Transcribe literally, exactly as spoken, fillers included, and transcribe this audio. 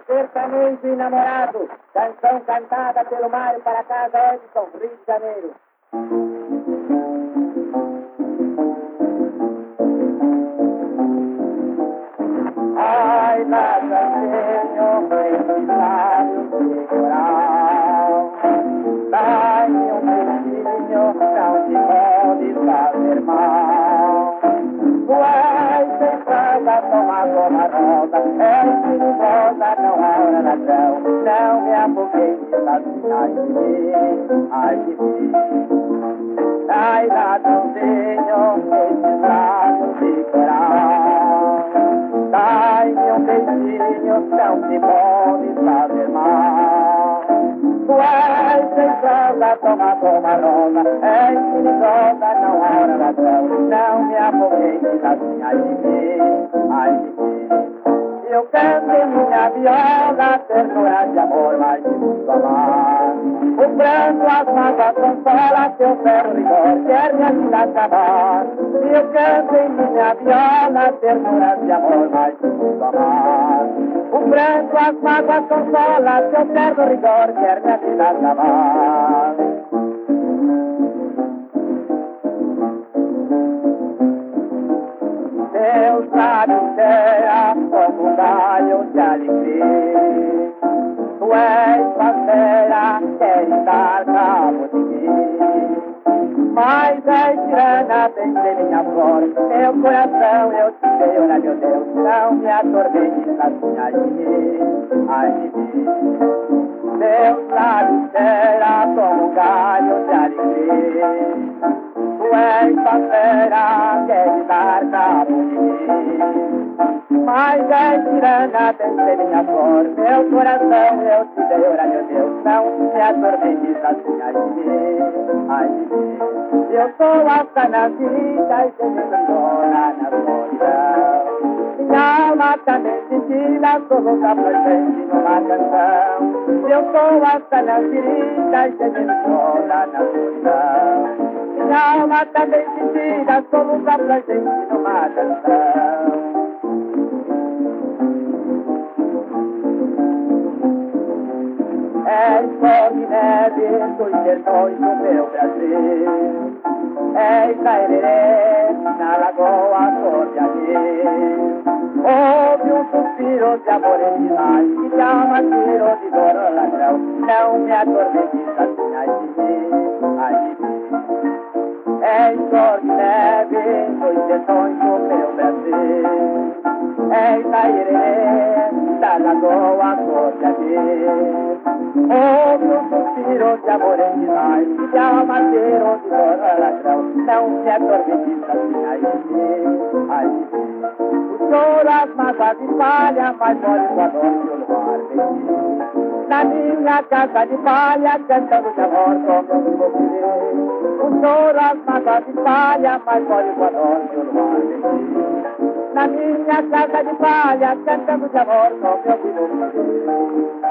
Sertanejo enamorado, canção cantada pelo Mário para casa Edson, Rio de Janeiro. Ai, bacantinho, precisado de coral. Dai-me um beijinho, não te pode fazer mal. Vai sentada, toma como roda, é perigosa, não há hora ladrão. Não me afoguei, assim, ai de mim, ai de mim. Ai, ladrãozinho, precisado de coral. Dai-me um beijinho, não te pode fazer mal. Vai sentada, toma como roda, é perigosa, não há hora ladrão. Não me afoguei, assim, ai de mim, ai de mim. Eu canto em minha viola, ternura de amor, mas de muito amar. O pranto, as mágoas consola, seu ferro rigor, quer minha vida acabar. Eu canto em minha viola, ternura de amor, mas de muito amar. O pranto, as mágoas consola, seu ferro rigor, quer minha vida acabar. Deus lábios terra como um galho de alegria. Tu és parceira, queres dar cabo de mim. Mas és tirana, pensei minha flor. Meu coração eu te dei, ora meu Deus. Não me atormentes assim, ai de mim, ai de mim. Deus lábios terra como um galho de alegria. Tu és parceira, queres dar cabo de mim. Mas és tirana, pensei minha flor. Meu coração eu te dei, ora meu Deus. Não me atormentes assim, ai de mim, ai de mim. Eu sou alta na vida e tenho dona na solidão. Minha alma também sentida, sou louca presente numa canção. Eu sou alta na vida e tenho dona na solidão. Minha alma também sentida, sou louca presente numa canção. És sol e neve dos sertões do meu Brasil. És a ererê na lagoa cor de anil. Ouve um suspiro de amor em demais, que te ama tiro de dor ladrão. Não me atormentes assim, ai de mim, ai de mim. És sol e neve dos sertões do meu Brasil. És a ererê da lagoa cor de anil. Ouve um suspiro de amor em demais, que te alma tiro de dor ladrão. Não me atormentes assim, ai de mim, ai de mim. O choro, as mágoas de palha, mas olha o adoro que o luar vem. Na minha casa de palha, cantando de amor como eu vou viver. O choro, as mágoas de palha, mas olha o adoro que o luar vem. Na minha casa de palha, cantando de amor como eu vou viver.